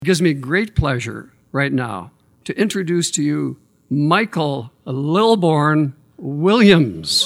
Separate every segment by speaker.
Speaker 1: It gives me great pleasure right now to introduce to you Michael Lilborn Williams.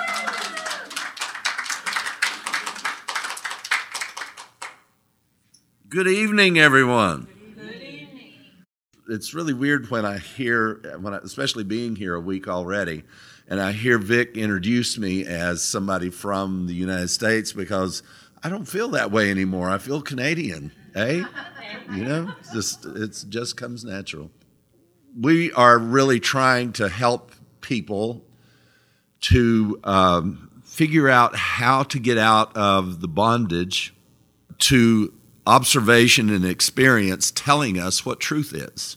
Speaker 2: Good evening, everyone. Good evening. It's really weird when I hear, especially being here a week already, and I hear Vic introduce me as somebody from the United States, because I don't feel that way anymore. I feel Canadian, eh? You know, it just comes natural. We are really trying to help people to figure out how to get out of the bondage to observation and experience telling us what truth is.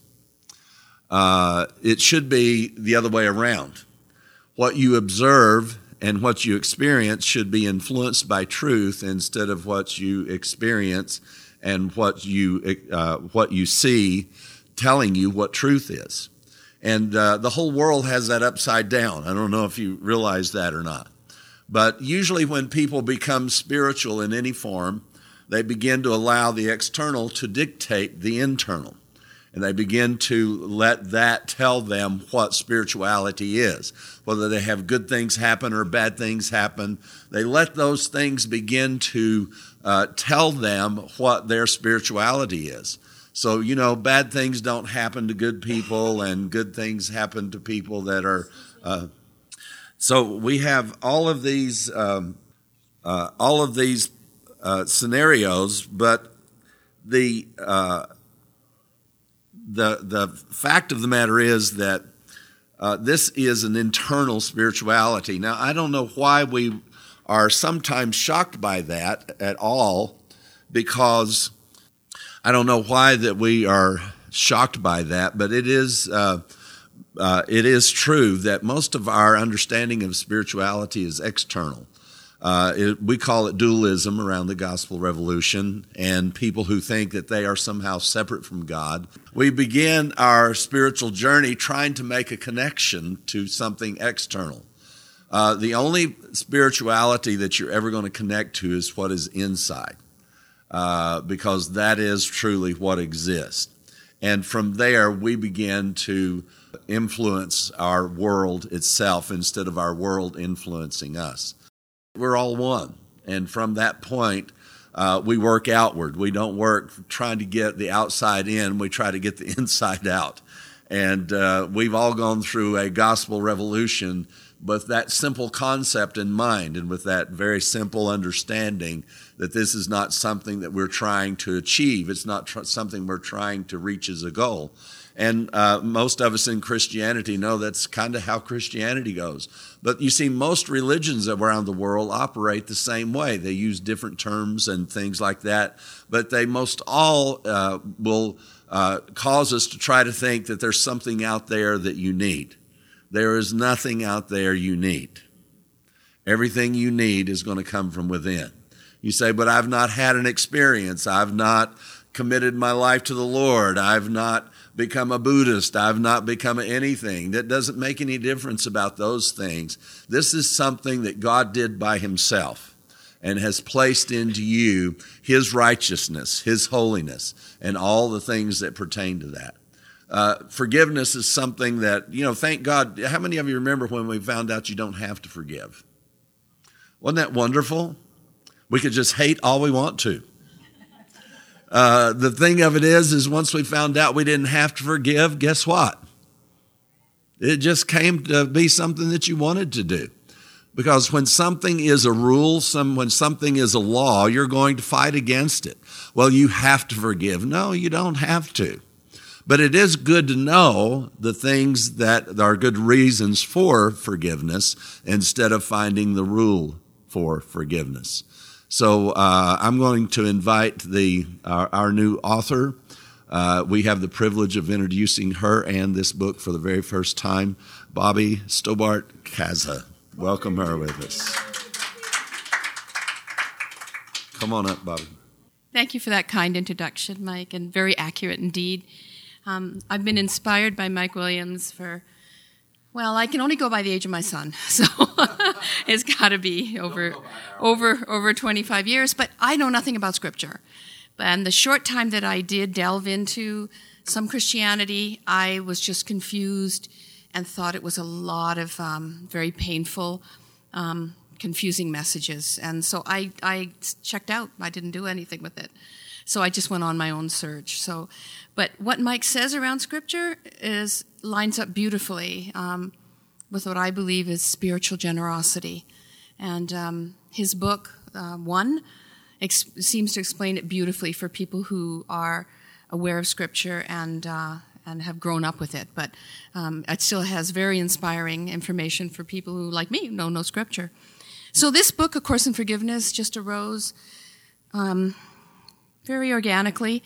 Speaker 2: It should be the other way around. What you observe and what you experience should be influenced by truth instead of what you experience and what you see telling you what truth is. And the whole world has that upside down. I don't know if you realize that or not. But usually when people become spiritual in any form, they begin to allow the external to dictate the internal. And they begin to let that tell them what spirituality is. Whether they have good things happen or bad things happen, they let those things begin to tell them what their spirituality is. So, you know, bad things don't happen to good people, and good things happen to people that are... So we have all of these scenarios, but the fact of the matter is that this is an internal spirituality. Now, I don't know why we are sometimes shocked by that at all, because I don't know why that we are shocked by that, but it is true that most of our understanding of spirituality is external. We call it dualism around the gospel revolution, and people who think that they are somehow separate from God. We begin our spiritual journey trying to make a connection to something external. The only spirituality that you're ever going to connect to is what is inside, because that is truly what exists. And from there, we begin to influence our world itself instead of our world influencing us. We're all one, and from that point, we work outward. We don't work trying to get the outside in, we try to get the inside out. And we've all gone through a gospel revolution with that simple concept in mind, and with that very simple understanding that this is not something that we're trying to achieve. It's not something we're trying to reach as a goal. And most of us in Christianity know that's kind of how Christianity goes. But you see, most religions around the world operate the same way. They use different terms and things like that, but they most all will cause us to try to think that there's something out there that you need. There is nothing out there you need. Everything you need is going to come from within. You say, but I've not had an experience. I've not committed my life to the Lord. I've not become a Buddhist. I've not become anything. That doesn't make any difference about those things. This is something that God did by himself and has placed into you his righteousness, his holiness, and all the things that pertain to that. Forgiveness is something that, you know, thank God. How many of you remember when we found out you don't have to forgive? Wasn't that wonderful? We could just hate all we want to. The thing of it is once we found out we didn't have to forgive, guess what? It just came to be something that you wanted to do. Because when something is a rule, when something is a law, you're going to fight against it. Well, you have to forgive. No, you don't have to. But it is good to know the things that are good reasons for forgiveness instead of finding the rule for forgiveness. So I'm going to invite our new author. We have the privilege of introducing her and this book for the very first time, Bobby Stobart-Kaza. Welcome her with us. Come on up, Bobby.
Speaker 3: Thank you for that kind introduction, Mike, and very accurate indeed. I've been inspired by Mike Williams for, well, I can only go by the age of my son, so it's got to be over 25 years. But I know nothing about Scripture. And the short time that I did delve into some Christianity, I was just confused and thought it was a lot of very painful, confusing messages. And so I checked out. I didn't do anything with it. So I just went on my own search. But what Mike says around Scripture lines up beautifully with what I believe is spiritual generosity. And his book, One, seems to explain it beautifully for people who are aware of Scripture and have grown up with it. But it still has very inspiring information for people who, like me, know no Scripture. So this book, A Course in Forgiveness, just arose very organically.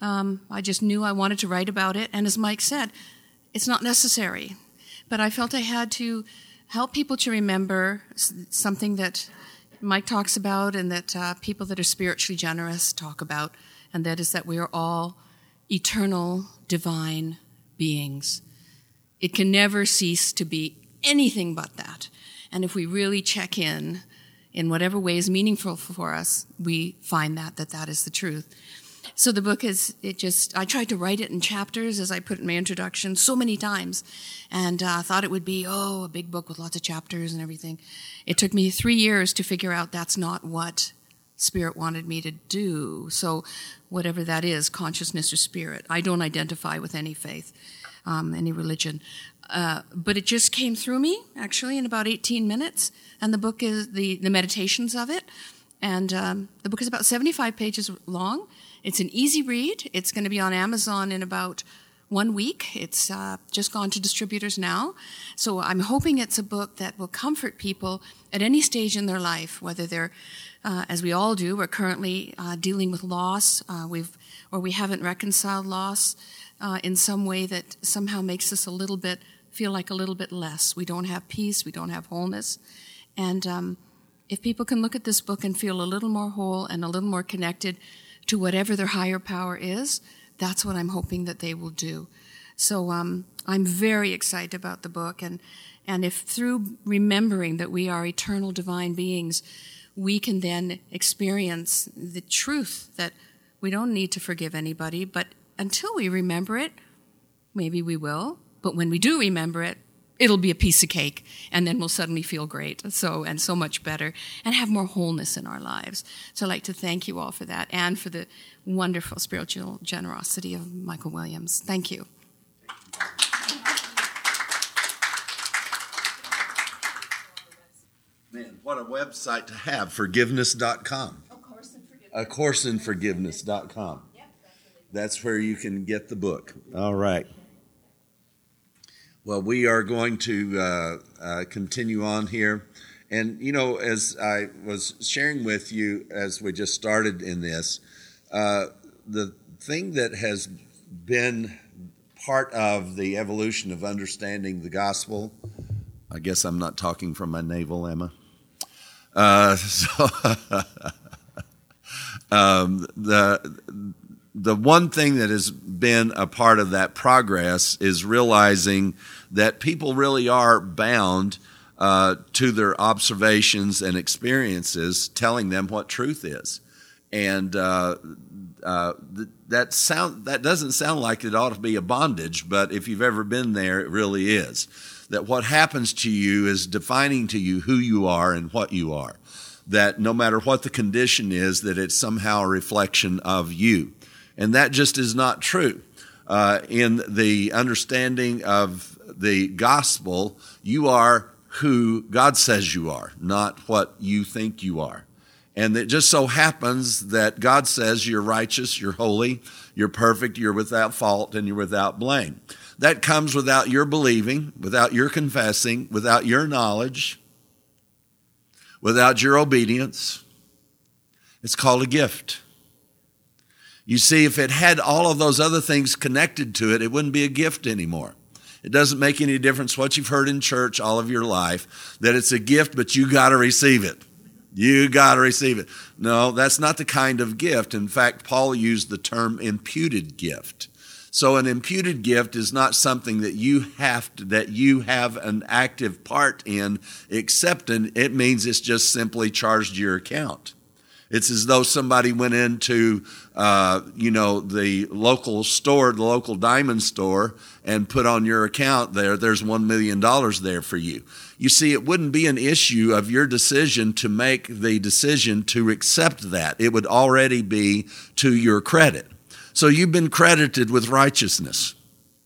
Speaker 3: I just knew I wanted to write about it. And as Mike said, it's not necessary. But I felt I had to help people to remember something that Mike talks about and that people that are spiritually generous talk about, and that is that we are all eternal, divine beings. It can never cease to be anything but that. And if we really check in whatever way is meaningful for us, we find that is the truth. So the book I tried to write it in chapters, as I put in my introduction, so many times, and thought it would be, a big book with lots of chapters and everything. It took me 3 years to figure out that's not what Spirit wanted me to do. So whatever that is, consciousness or spirit, I don't identify with any faith, any religion. But it just came through me, actually, in about 18 minutes, and the book is the meditations of it, and the book is about 75 pages long. It's an easy read. It's going to be on Amazon in about 1 week. It's just gone to distributors now. So I'm hoping it's a book that will comfort people at any stage in their life, whether they're, as we all do, we're currently dealing with loss, we haven't reconciled loss in some way that somehow makes us feel like a little bit less. We don't have peace. We don't have wholeness. And if people can look at this book and feel a little more whole and a little more connected to whatever their higher power is, that's what I'm hoping that they will do. So I'm very excited about the book, and if through remembering that we are eternal divine beings, we can then experience the truth that we don't need to forgive anybody, but until we remember it, maybe we will, but when we do remember it, it'll be a piece of cake, and then we'll suddenly feel great, so much better, and have more wholeness in our lives. So I'd like to thank you all for that, and for the wonderful spiritual generosity of Michael Williams. Thank you.
Speaker 2: Man, what a website to have, forgiveness.com. A courseInforgiveness.com. That's where you can get the book. All right. Well, we are going to continue on here. And, as I was sharing with you as we just started in this, the thing that has been part of the evolution of understanding the gospel, I guess I'm not talking from my navel, Emma. The one thing that has been a part of that progress is realizing that people really are bound to their observations and experiences telling them what truth is. And that doesn't sound like it ought to be a bondage, but if you've ever been there, it really is. That what happens to you is defining to you who you are and what you are. That no matter what the condition is, that it's somehow a reflection of you. And that just is not true. In the understanding of the gospel, you are who God says you are, not what you think you are. And it just so happens that God says you're righteous, you're holy, you're perfect, you're without fault, and you're without blame. That comes without your believing, without your confessing, without your knowledge, without your obedience. It's called a gift. You see, if it had all of those other things connected to it, it wouldn't be a gift anymore. It doesn't make any difference what you've heard in church all of your life, that it's a gift, but you got to receive it. You got to receive it. No, that's not the kind of gift. In fact, Paul used the term imputed gift. So an imputed gift is not something that you have an active part in, except it means it's just simply charged to your account. It's as though somebody went into, the local store, the local diamond store, and put on your account there's $1 million there for you. You see, it wouldn't be an issue of your decision to make the decision to accept that. It would already be to your credit. So you've been credited with righteousness.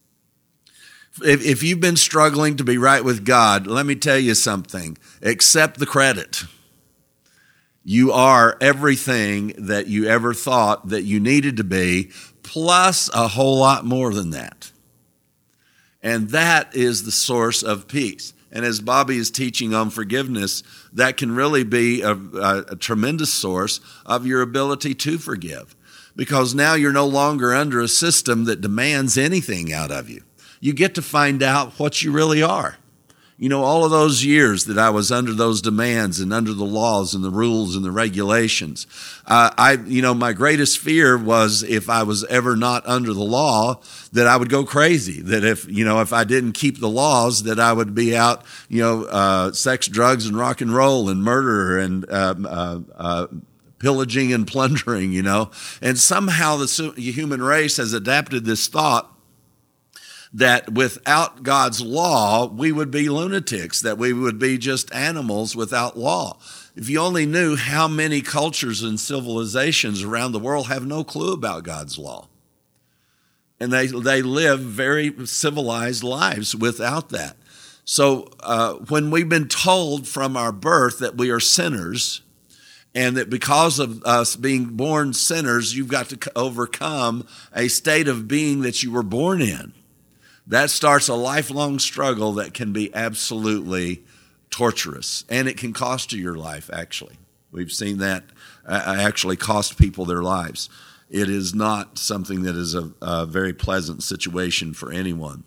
Speaker 2: If you've been struggling to be right with God, let me tell you something. Accept the credit. You are everything that you ever thought that you needed to be, plus a whole lot more than that. And that is the source of peace. And as Bobby is teaching on forgiveness, that can really be a tremendous source of your ability to forgive. Because now you're no longer under a system that demands anything out of you. You get to find out what you really are. All of those years that I was under those demands and under the laws and the rules and the regulations, my greatest fear was if I was ever not under the law, that I would go crazy. That if I didn't keep the laws, that I would be out, sex, drugs, and rock and roll and murder and pillaging and plundering, And somehow the human race has adapted this thought that without God's law, we would be lunatics, that we would be just animals without law. If you only knew how many cultures and civilizations around the world have no clue about God's law. And they live very civilized lives without that. So when we've been told from our birth that we are sinners, and that because of us being born sinners, you've got to overcome a state of being that you were born in, that starts a lifelong struggle that can be absolutely torturous. And it can cost you your life, actually. We've seen that actually cost people their lives. It is not something that is a very pleasant situation for anyone.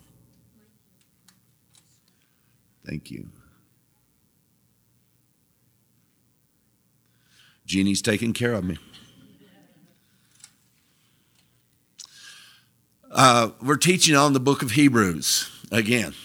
Speaker 2: Thank you. Jeannie's taking care of me. We're teaching on the book of Hebrews again.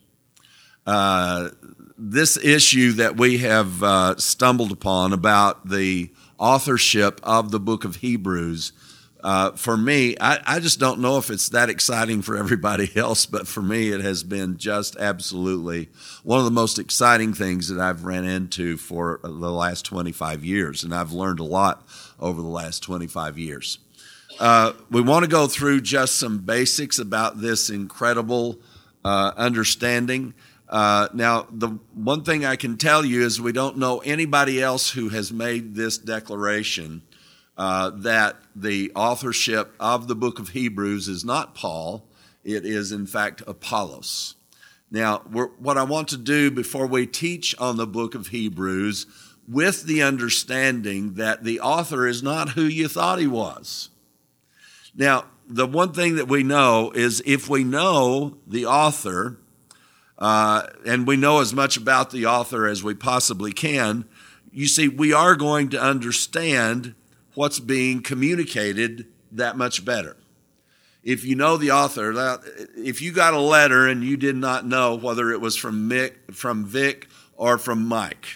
Speaker 2: This issue that we have stumbled upon about the authorship of the book of Hebrews, for me, I just don't know if it's that exciting for everybody else, but for me it has been just absolutely one of the most exciting things that I've ran into for the last 25 years, and I've learned a lot over the last 25 years. We want to go through just some basics about this incredible understanding. Now, the one thing I can tell you is we don't know anybody else who has made this declaration that the authorship of the book of Hebrews is not Paul. It is, in fact, Apollos. Now, what I want to do before we teach on the book of Hebrews, with the understanding that the author is not who you thought he was. Now, the one thing that we know is if we know the author, and we know as much about the author as we possibly can, you see, we are going to understand what's being communicated that much better. If you know the author, if you got a letter and you did not know whether it was from Vic or from Mike,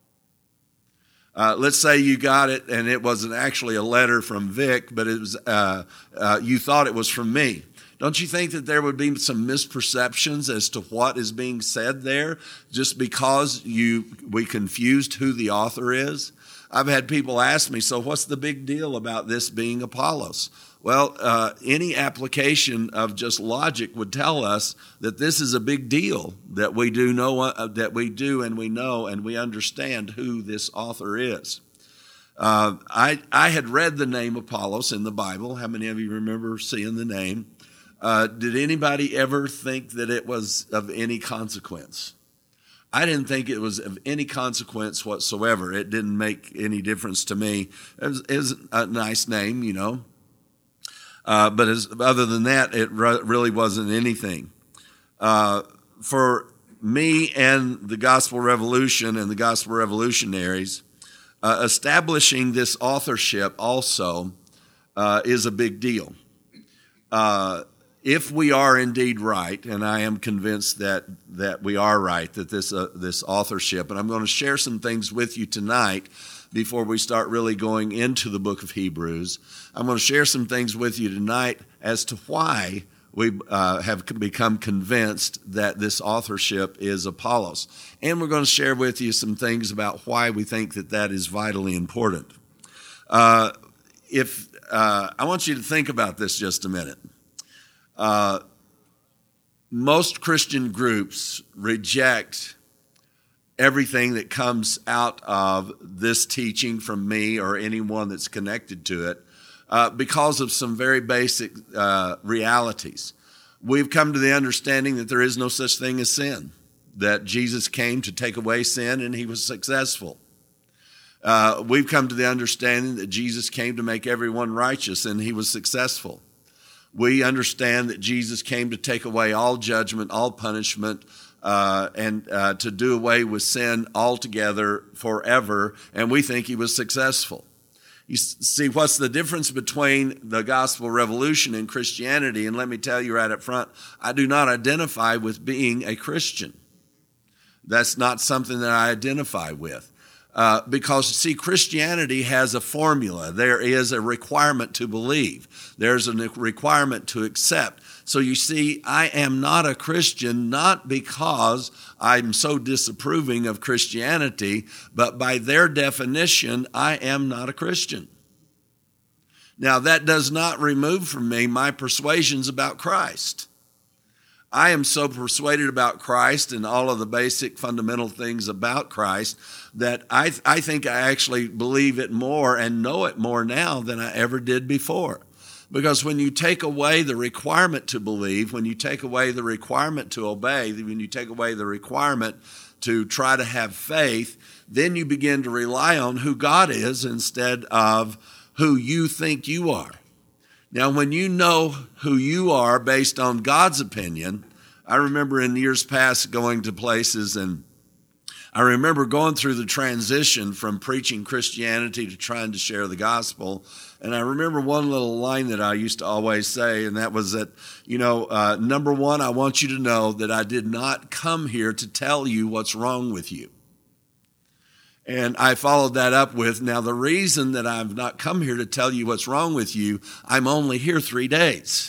Speaker 2: let's say you got it and it wasn't actually a letter from Vic, but it was you thought it was from me. Don't you think that there would be some misperceptions as to what is being said there just because we confused who the author is? I've had people ask me, so what's the big deal about this being Apollos? Well, any application of just logic would tell us that this is a big deal, that we do know, that we do and we know and we understand who this author is. I had read the name Apollos in the Bible. How many of you remember seeing the name? Did anybody ever think that it was of any consequence? I didn't think it was of any consequence whatsoever. It didn't make any difference to me. It was a nice name, you know. But other than that, it really wasn't anything. For me and the Gospel Revolution and the Gospel Revolutionaries, establishing this authorship also is a big deal. If we are indeed right, and I am convinced that we are right, that this authorship, and I'm going to share some things with you tonight before we start really going into the book of Hebrews. I'm going to share some things with you tonight as to why we have become convinced that this authorship is Apollos. And we're going to share with you some things about why we think that that is vitally important. I want you to think about this just a minute. Most Christian groups reject everything that comes out of this teaching from me or anyone that's connected to it because of some very basic realities. We've come to the understanding that there is no such thing as sin, that Jesus came to take away sin and he was successful. We've come to the understanding that Jesus came to make everyone righteous and he was successful. We understand that Jesus came to take away all judgment, all punishment, and to do away with sin altogether forever, and we think he was successful. You see, what's the difference between the gospel revolution and Christianity? And let me tell you right up front, I do not identify with being a Christian. That's not something that I identify with. Because, see, Christianity has a formula. There is a requirement to believe. There's a requirement to accept. So you see, I am not a Christian, not because I'm so disapproving of Christianity, but by their definition, I am not a Christian. Now, that does not remove from me my persuasions about Christ. I am so persuaded about Christ and all of the basic fundamental things about Christ that I think I actually believe it more and know it more now than I ever did before. Because when you take away the requirement to believe, when you take away the requirement to obey, when you take away the requirement to try to have faith, then you begin to rely on who God is instead of who you think you are. Now, when you know who you are based on God's opinion, I remember in years past going to places, and I remember going through the transition from preaching Christianity to trying to share the gospel. And I remember one little line that I used to always say, and that was that, number one, I want you to know that I did not come here to tell you what's wrong with you. And I followed that up with, now the reason that I've not come here to tell you what's wrong with you, I'm only here 3 days.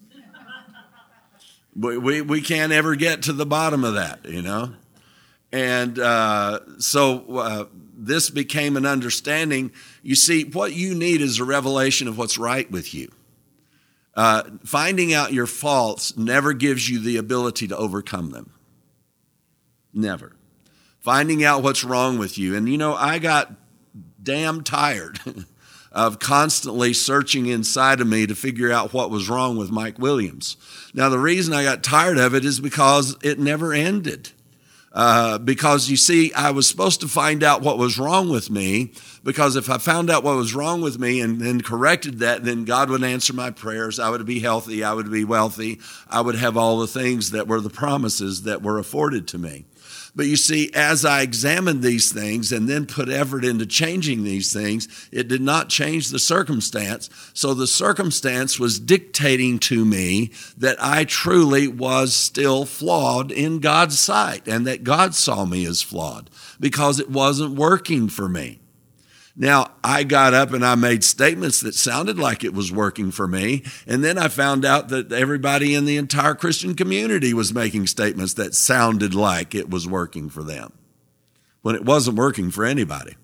Speaker 2: We can't ever get to the bottom of that, And so this became an understanding. You see, what you need is a revelation of what's right with you. Finding out your faults never gives you the ability to overcome them. Never. Finding out what's wrong with you. And, I got damn tired of constantly searching inside of me to figure out what was wrong with Mike Williams. Now, the reason I got tired of it is because it never ended. Because, you see, I was supposed to find out what was wrong with me, because if I found out what was wrong with me and then corrected that, then God would answer my prayers. I would be healthy. I would be wealthy. I would have all the things that were the promises that were afforded to me. But you see, as I examined these things and then put effort into changing these things, it did not change the circumstance. So the circumstance was dictating to me that I truly was still flawed in God's sight, and that God saw me as flawed because it wasn't working for me. Now, I got up and I made statements that sounded like it was working for me. And then I found out that everybody in the entire Christian community was making statements that sounded like it was working for them, when it wasn't working for anybody.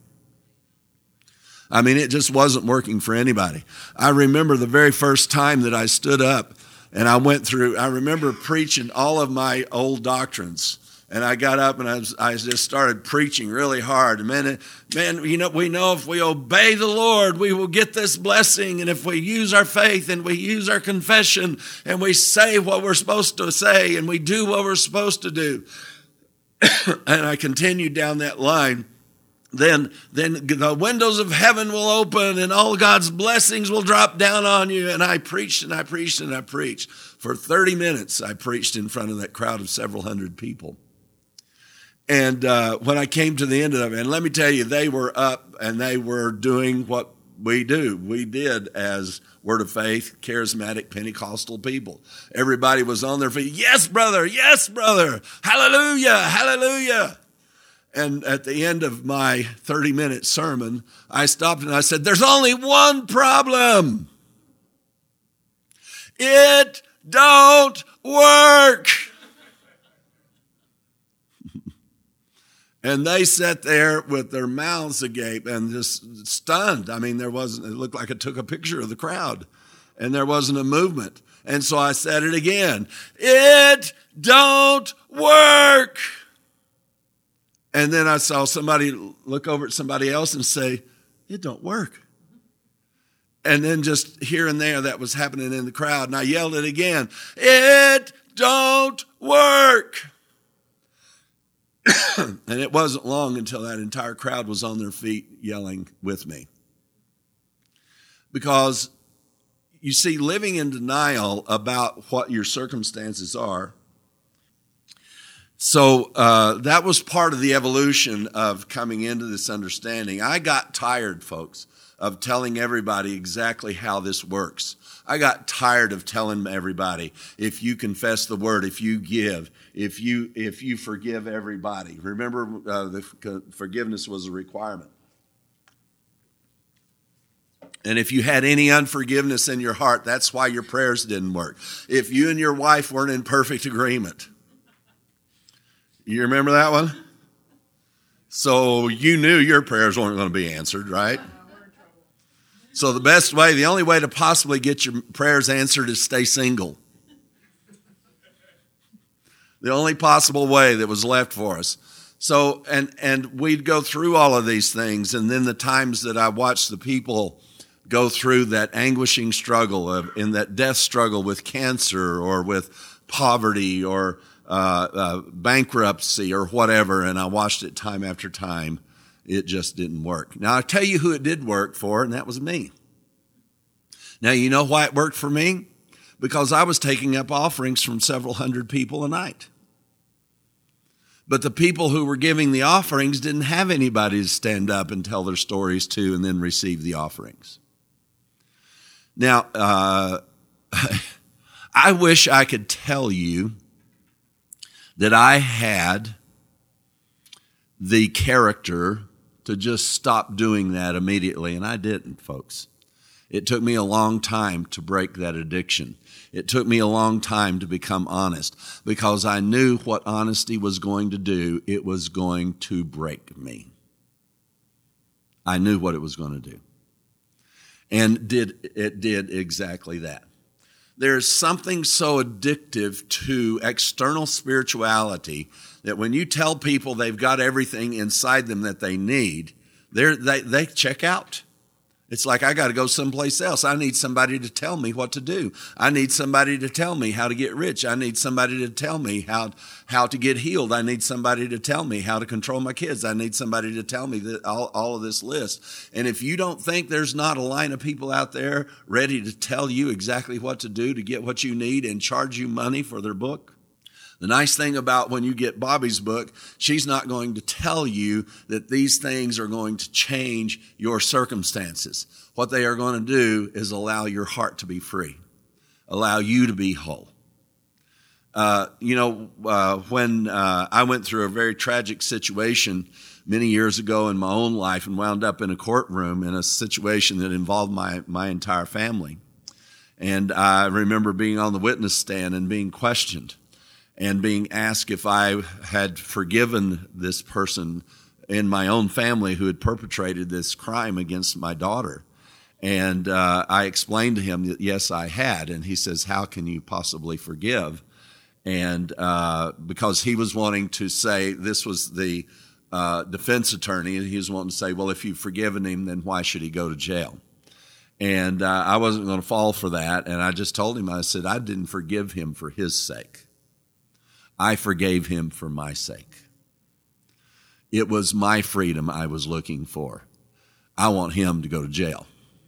Speaker 2: I mean, it just wasn't working for anybody. I remember the very first time that I stood up and I remember preaching all of my old doctrines. And I got up and I just started preaching really hard. Man, we know if we obey the Lord, we will get this blessing. And if we use our faith and we use our confession and we say what we're supposed to say and we do what we're supposed to do. And I continued down that line. Then the windows of heaven will open and all God's blessings will drop down on you. And I preached and I preached and I preached. For 30 minutes, I preached in front of that crowd of several hundred people. And when I came to the end of it, and let me tell you, they were up and they were doing what we do. We did as Word of Faith, charismatic Pentecostal people. Everybody was on their feet. Yes, brother. Yes, brother. Hallelujah. Hallelujah. And at the end of my 30-minute sermon, I stopped and I said, there's only one problem. It don't work. And they sat there with their mouths agape and just stunned. I mean, it looked like I took a picture of the crowd and there wasn't a movement. And so I said it again. It don't work. And then I saw somebody look over at somebody else and say, it don't work. And then just here and there, that was happening in the crowd. And I yelled it again. It don't work. And it wasn't long until that entire crowd was on their feet yelling with me. Because, you see, living in denial about what your circumstances are. So that was part of the evolution of coming into this understanding. I got tired, folks, of telling everybody exactly how this works. I got tired of telling everybody, if you confess the word, if you give, if you forgive everybody. Remember, the forgiveness was a requirement. And if you had any unforgiveness in your heart, that's why your prayers didn't work. If you and your wife weren't in perfect agreement. You remember that one? So you knew your prayers weren't going to be answered, right? So the only way to possibly get your prayers answered is stay single. The only possible way that was left for us. So, and we'd go through all of these things, and then the times that I watched the people go through that anguishing struggle in that death struggle with cancer or with poverty or bankruptcy or whatever, and I watched it time after time. It just didn't work. Now, I'll tell you who it did work for, and that was me. Now, you know why it worked for me? Because I was taking up offerings from several hundred people a night. But the people who were giving the offerings didn't have anybody to stand up and tell their stories to and then receive the offerings. Now, I wish I could tell you that I had the character to just stop doing that immediately, and I didn't, folks. It took me a long time to break that addiction. It took me a long time to become honest because I knew what honesty was going to do. It was going to break me. I knew what it was going to do. And it did exactly that. There's something so addictive to external spirituality that when you tell people they've got everything inside them that they need, they check out. It's like, I got to go someplace else. I need somebody to tell me what to do. I need somebody to tell me how to get rich. I need somebody to tell me how to get healed. I need somebody to tell me how to control my kids. I need somebody to tell me that all of this list. And if you don't think there's not a line of people out there ready to tell you exactly what to do to get what you need and charge you money for their book, the nice thing about when you get Bobby's book, she's not going to tell you that these things are going to change your circumstances. What they are going to do is allow your heart to be free, allow you to be whole. When I went through a very tragic situation many years ago in my own life and wound up in a courtroom in a situation that involved my entire family. And I remember being on the witness stand and being questioned. And being asked if I had forgiven this person in my own family who had perpetrated this crime against my daughter. And I explained to him that, yes, I had. And he says, how can you possibly forgive? And because he was wanting to say, this was the defense attorney, and he was wanting to say, well, if you've forgiven him, then why should he go to jail? And I wasn't going to fall for that. And I just told him, I said, I didn't forgive him for his sake. I forgave him for my sake. It was my freedom I was looking for. I want him to go to jail.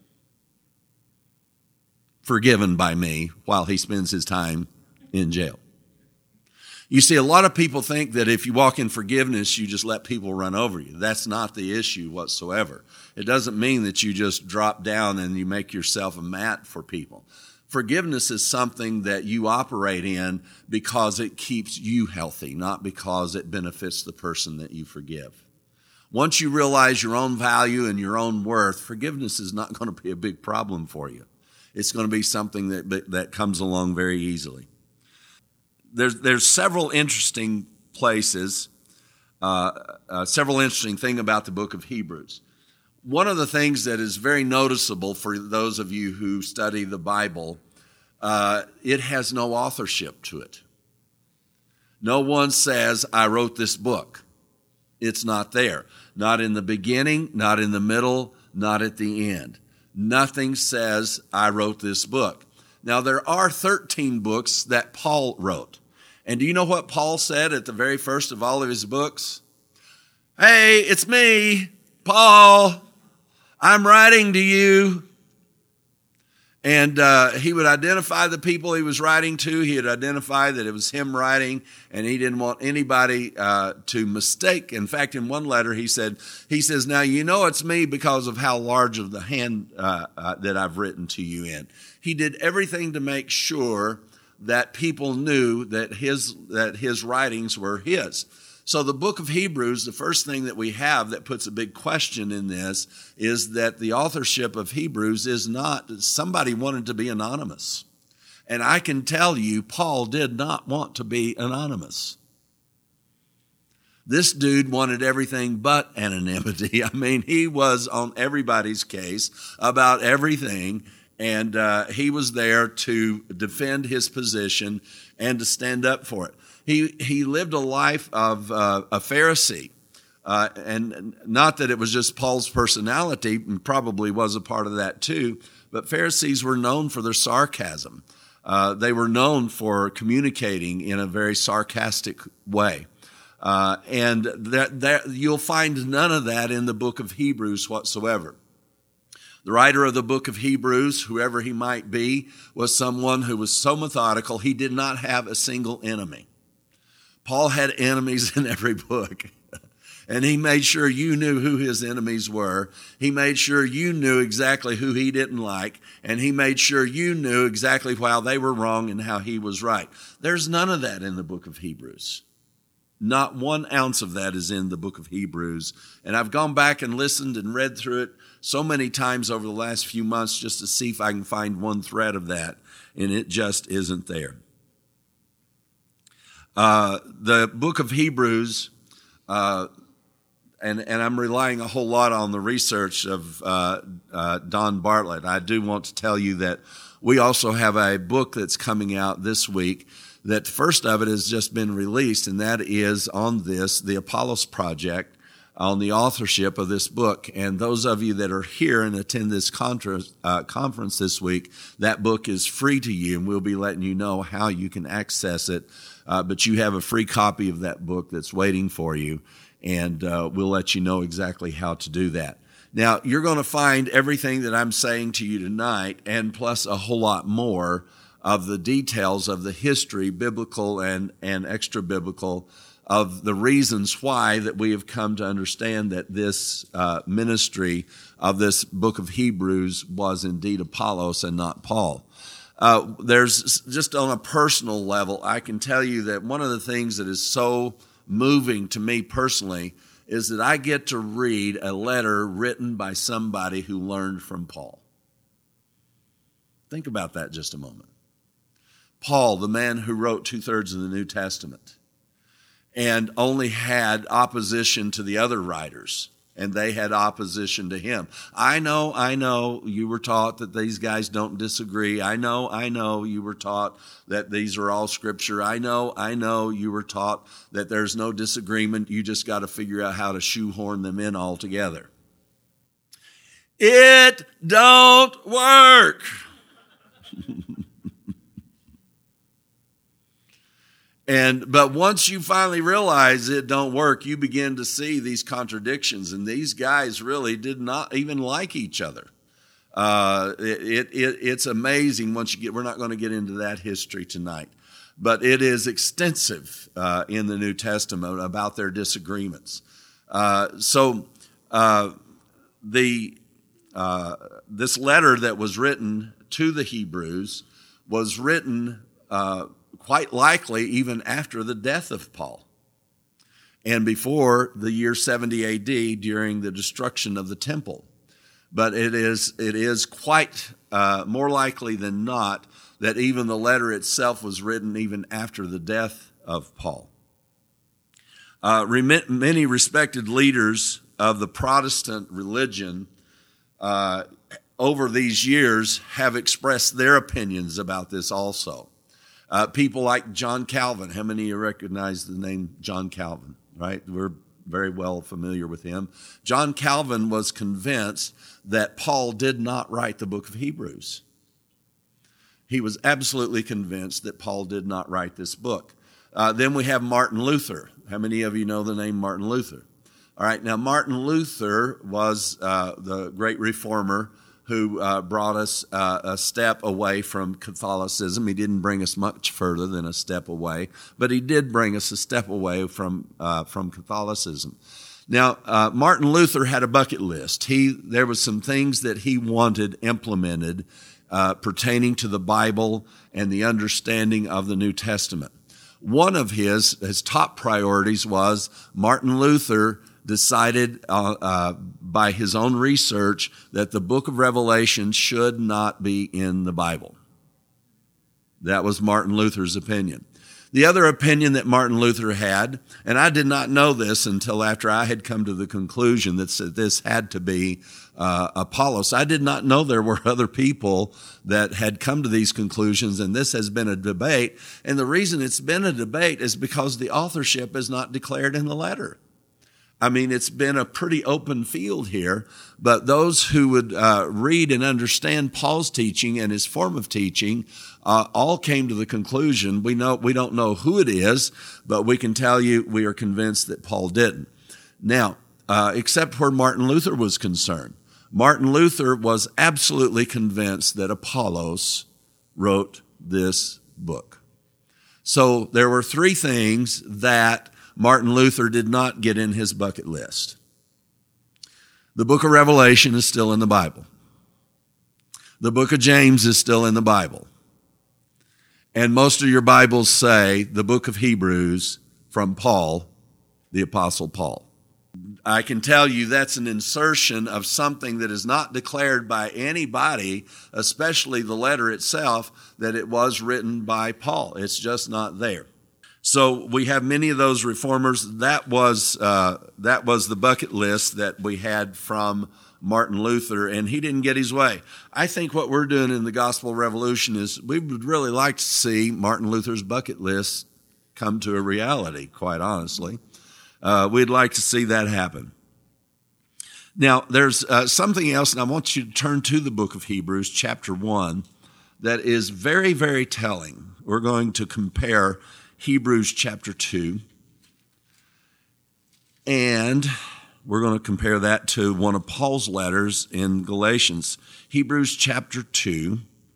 Speaker 2: Forgiven by me while he spends his time in jail. You see, a lot of people think that if you walk in forgiveness, you just let people run over you. That's not the issue whatsoever. It doesn't mean that you just drop down and you make yourself a mat for people. Forgiveness is something that you operate in because it keeps you healthy, not because it benefits the person that you forgive. Once you realize your own value and your own worth, forgiveness is not going to be a big problem for you. It's going to be something that comes along very easily. There's several interesting places, several interesting things about the book of Hebrews. One of the things that is very noticeable for those of you who study the Bible, it has no authorship to it. No one says, I wrote this book. It's not there. Not in the beginning, not in the middle, not at the end. Nothing says, I wrote this book. Now, there are 13 books that Paul wrote. And do you know what Paul said at the very first of all of his books? Hey, it's me, Paul. I'm writing to you. And he would identify the people he was writing to. He would identify that it was him writing, and he didn't want anybody to mistake. In fact, in one letter, he says, now you know it's me because of how large of the hand that I've written to you in. He did everything to make sure that people knew that his writings were his. So the book of Hebrews, the first thing that we have that puts a big question in this is that the authorship of Hebrews is not, somebody wanted to be anonymous. And I can tell you, Paul did not want to be anonymous. This dude wanted everything but anonymity. I mean, he was on everybody's case about everything, and he was there to defend his position and to stand up for it. He lived a life of a Pharisee, and not that it was just Paul's personality, and probably was a part of that too, but Pharisees were known for their sarcasm. They were known for communicating in a very sarcastic way. And that you'll find none of that in the book of Hebrews whatsoever. The writer of the book of Hebrews, whoever he might be, was someone who was so methodical, he did not have a single enemy. Paul had enemies in every book, and he made sure you knew who his enemies were. He made sure you knew exactly who he didn't like, and he made sure you knew exactly how they were wrong and how he was right. There's none of that in the book of Hebrews. Not 1 ounce of that is in the book of Hebrews, and I've gone back and listened and read through it so many times over the last few months just to see if I can find one thread of that, and it just isn't there. The book of Hebrews, and I'm relying a whole lot on the research of Don Bartlett. I do want to tell you that we also have a book that's coming out this week that first of it has just been released, and that is on the Apollos Project, on the authorship of this book. And those of you that are here and attend this conference this week, that book is free to you, and we'll be letting you know how you can access it. But you have a free copy of that book that's waiting for you, and we'll let you know exactly how to do that. Now, you're going to find everything that I'm saying to you tonight, and plus a whole lot more of the details of the history, biblical and extra-biblical, of the reasons why that we have come to understand that this ministry of this book of Hebrews was indeed Apollos and not Paul. There's just on a personal level, I can tell you that one of the things that is so moving to me personally is that I get to read a letter written by somebody who learned from Paul. Think about that just a moment. Paul, the man who wrote 2/3 of the New Testament, and only had opposition to the other writers, and they had opposition to him. I know, you were taught that these guys don't disagree. I know, you were taught that these are all scripture. I know, you were taught that there's no disagreement. You just got to figure out how to shoehorn them in all together. It don't work. But once you finally realize it don't work, you begin to see these contradictions, and these guys really did not even like each other. It's amazing once you get. We're not going to get into that history tonight, but it is extensive in the New Testament about their disagreements. This letter that was written to the Hebrews was written quite likely even after the death of Paul and before the year 70 AD during the destruction of the temple. But it is quite more likely than not that even the letter itself was written even after the death of Paul. Many respected leaders of the Protestant religion over these years have expressed their opinions about this also. People like John Calvin. How many of you recognize the name John Calvin, right? We're very well familiar with him. John Calvin was convinced that Paul did not write the book of Hebrews. He was absolutely convinced that Paul did not write this book. Then we have Martin Luther. How many of you know the name Martin Luther? All right, now Martin Luther was the great reformer who brought us a step away from Catholicism. He didn't bring us much further than a step away, but he did bring us a step away from Catholicism. Now, Martin Luther had a bucket list. There was some things that he wanted implemented pertaining to the Bible and the understanding of the New Testament. One of his top priorities was Martin Luther decided by his own research that the book of Revelation should not be in the Bible. That was Martin Luther's opinion. The other opinion that Martin Luther had, and I did not know this until after I had come to the conclusion that this had to be Apollos. I did not know there were other people that had come to these conclusions, and this has been a debate. And the reason it's been a debate is because the authorship is not declared in the letter. I mean, it's been a pretty open field here, but those who would read and understand Paul's teaching and his form of teaching all came to the conclusion, we don't know who it is, but we can tell you we are convinced that Paul didn't. Now, except where Martin Luther was concerned. Martin Luther was absolutely convinced that Apollos wrote this book. So there were three things that Martin Luther did not get in his bucket list. The book of Revelation is still in the Bible. The book of James is still in the Bible. And most of your Bibles say the book of Hebrews from Paul, the Apostle Paul. I can tell you that's an insertion of something that is not declared by anybody, especially the letter itself, that it was written by Paul. It's just not there. So we have many of those reformers. That was the bucket list that we had from Martin Luther, and he didn't get his way. I think what we're doing in the Gospel Revolution is we would really like to see Martin Luther's bucket list come to a reality, quite honestly. We'd like to see that happen. Now, there's something else, and I want you to turn to the book of Hebrews, chapter 1, that is very, very telling. We're going to compare Hebrews chapter 2, and we're going to compare that to one of Paul's letters in Galatians. Hebrews chapter 2.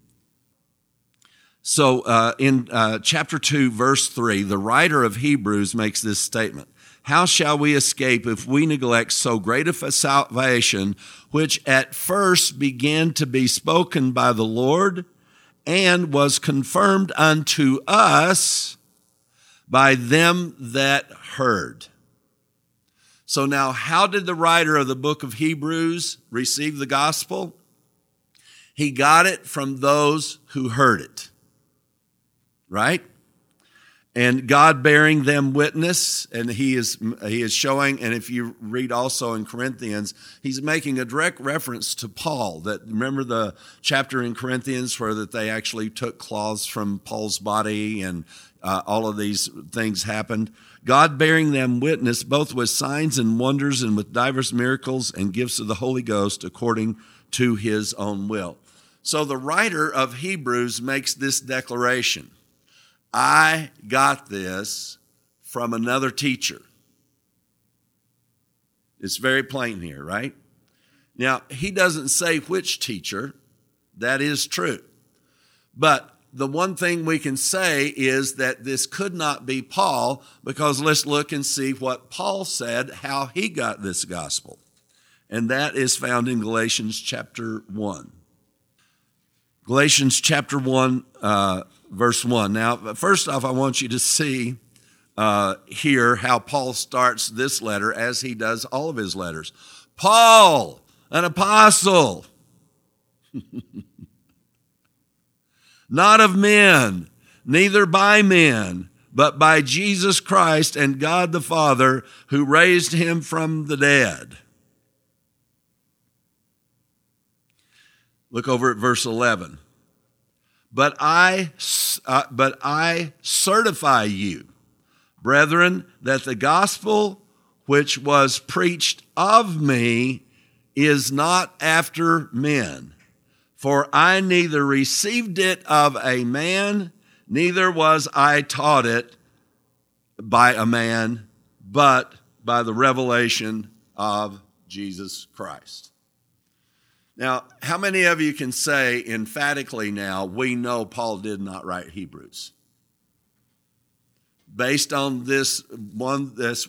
Speaker 2: So in chapter 2, verse 3, the writer of Hebrews makes this statement. How shall we escape if we neglect so great a salvation, which at first began to be spoken by the Lord and was confirmed unto us by them that heard? So now, how did the writer of the book of Hebrews receive the gospel? He got it from those who heard it, right? And God bearing them witness, and he is showing, and if you read also in Corinthians, he's making a direct reference to Paul. That remember the chapter in Corinthians where that they actually took cloths from Paul's body, and all of these things happened. God bearing them witness, both with signs and wonders, and with divers miracles and gifts of the Holy Ghost, according to his own will. So the writer of Hebrews makes this declaration. I got this from another teacher. It's very plain here, right? Now, he doesn't say which teacher. That is true. But the one thing we can say is that this could not be Paul, because let's look and see what Paul said, how he got this gospel. And that is found in Galatians chapter 1. Galatians chapter 1, verse 1. Now, first off, I want you to see here how Paul starts this letter as he does all of his letters. Paul, an apostle, not of men, neither by men, but by Jesus Christ and God the Father, who raised him from the dead. Look over at verse 11. But I certify you, brethren, that the gospel which was preached of me is not after men. For I neither received it of a man, neither was I taught it by a man, but by the revelation of Jesus Christ. Now, how many of you can say emphatically now, we know Paul did not write Hebrews? Based on this one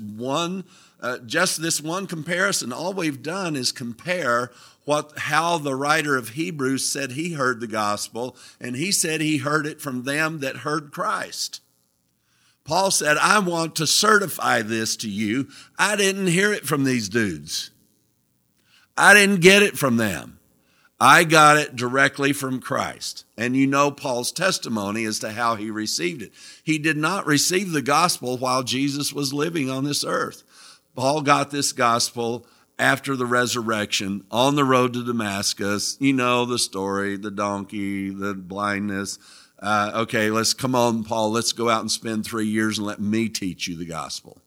Speaker 2: comparison, all we've done is compare how the writer of Hebrews said he heard the gospel, and he said he heard it from them that heard Christ. Paul said, I want to certify this to you. I didn't hear it from these dudes. I didn't get it from them. I got it directly from Christ. And you know Paul's testimony as to how he received it. He did not receive the gospel while Jesus was living on this earth. Paul got this gospel after the resurrection on the road to Damascus. You know the story, the donkey, the blindness. Okay, come on, Paul, let's go out and spend 3 years and let me teach you the gospel.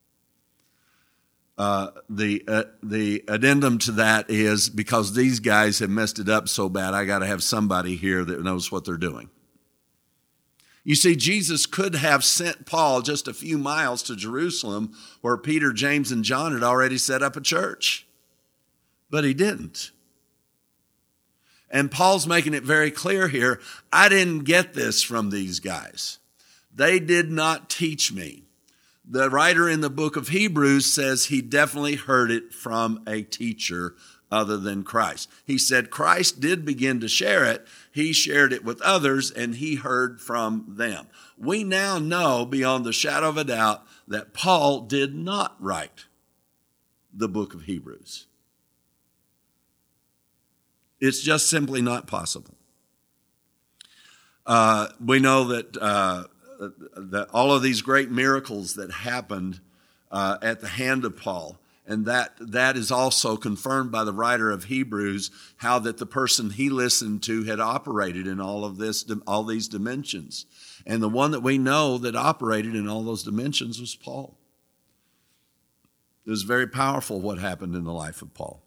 Speaker 2: The addendum to that is because these guys have messed it up so bad, I got to have somebody here that knows what they're doing. You see, Jesus could have sent Paul just a few miles to Jerusalem where Peter, James, and John had already set up a church, but he didn't. And Paul's making it very clear here, I didn't get this from these guys. They did not teach me. The writer in the book of Hebrews says he definitely heard it from a teacher other than Christ. He said Christ did begin to share it. He shared it with others, and he heard from them. We now know beyond the shadow of a doubt that Paul did not write the book of Hebrews. It's just simply not possible. We know that all of these great miracles that happened at the hand of Paul, and that is also confirmed by the writer of Hebrews, how that the person he listened to had operated in all these dimensions. And the one that we know that operated in all those dimensions was Paul. It was very powerful what happened in the life of Paul.